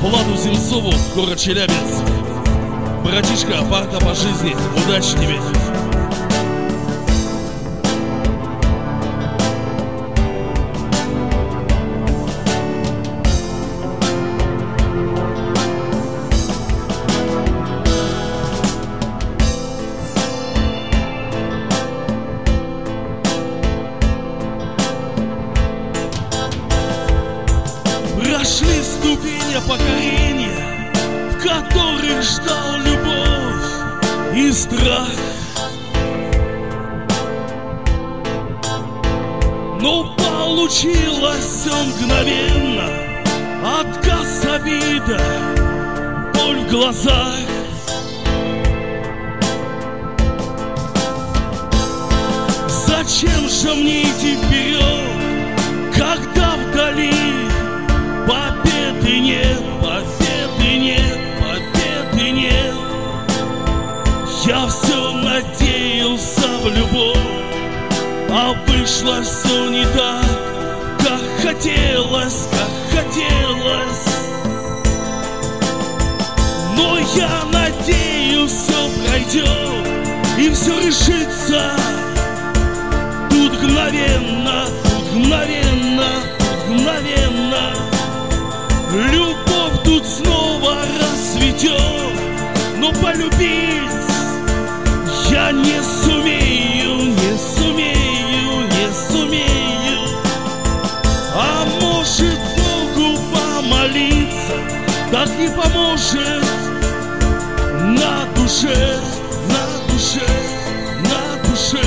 Владу Земцову, город Челябинск. Братишка, парта по жизни, удачи тебе. Прошли ступени покорения, в которых ждал любовь и страх. Но получилось все мгновенно, отказ, обида, боль в глазах. Зачем же мне идти вперед, когда вдали победы нет, победы нет, победы нет? Я все надеялся в любовь, а вышло все не так, как хотелось, как хотелось. Но я надеюсь, все пройдет и все решится. Тут мгновенно, тут мгновенно, тут мгновенно. Любовь тут снова расцветет, но полюбить я не сумею, не сумею, не сумею. А может, Богу помолиться, так не поможет. На душе, на душе, на душе.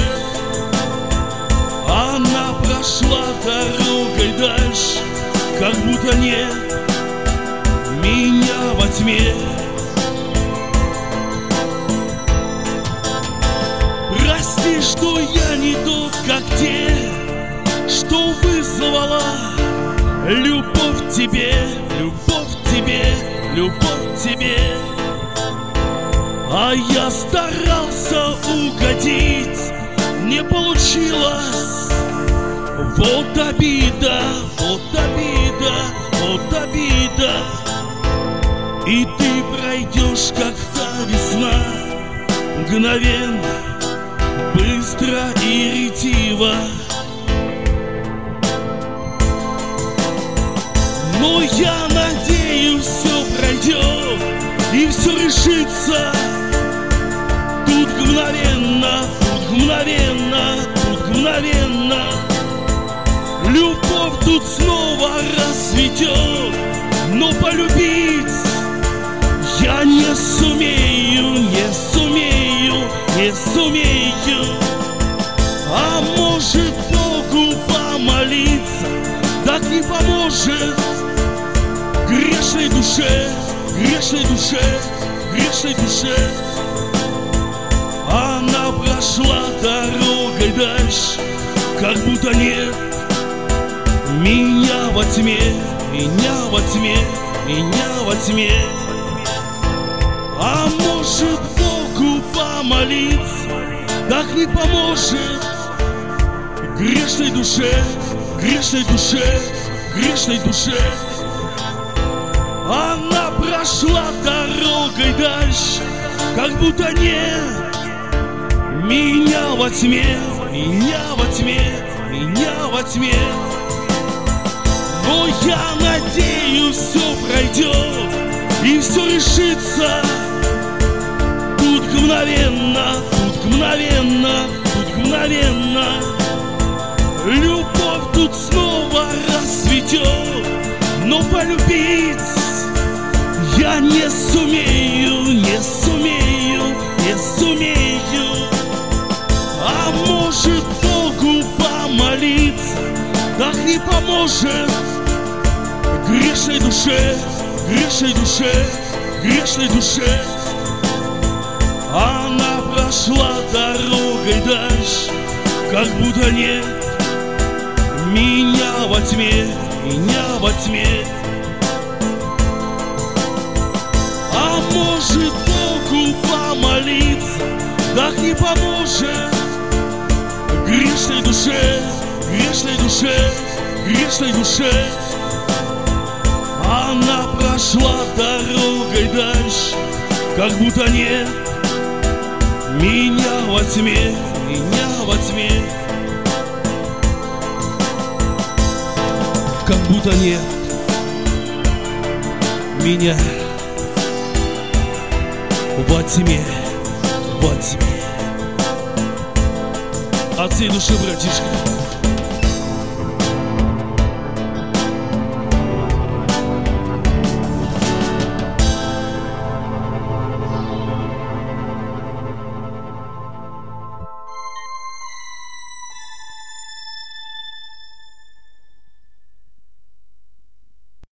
Она прошла дорогой дальше, как будто нет меня во тьме. Прости, что я не тот, как те, что вызвала любовь к тебе, любовь к тебе, любовь к тебе. А я старался угодить, не получилось. Вот обида, вот обида, вот обида. И ты пройдешь, как та весна, мгновенно, быстро и ретиво. Но я надеюсь, все пройдет и все решится. Тут мгновенно, тут мгновенно, тут мгновенно. Любовь тут снова расцветет, но полюбить я не сумею, не сумею, не сумею. А может, Богу помолиться, так не поможет. Грешной душе, грешной душе, грешной душе. Она прошла дорогой дальше, как будто нет меня во тьме, меня во тьме, меня во тьме. А может, Богу помолиться, так не поможет. Грешной душе, грешной душе, грешной душе. Она прошла дорогой дальше, как будто нет меня во тьме, меня во тьме, меня во тьме. Но я надеюсь, все пройдет и все решится. Тут мгновенно, тут мгновенно, тут мгновенно. Любовь тут снова расцветет, но полюбить я не сумею, не сумею, не сумею. А может, Богу помолиться, так не поможет. Грешной душе, грешной душе, грешной душе. Она прошла дорогой дальше, как будто нет меня во тьме, меня во тьме. А может, Богу помолиться, так не поможет. Грешной душе, грешной душе, грешной душе. Она прошла дорогой дальше, как будто нет меня во тьме, меня во тьме. Как будто нет меня во тьме, во тьме. От всей души, братишка.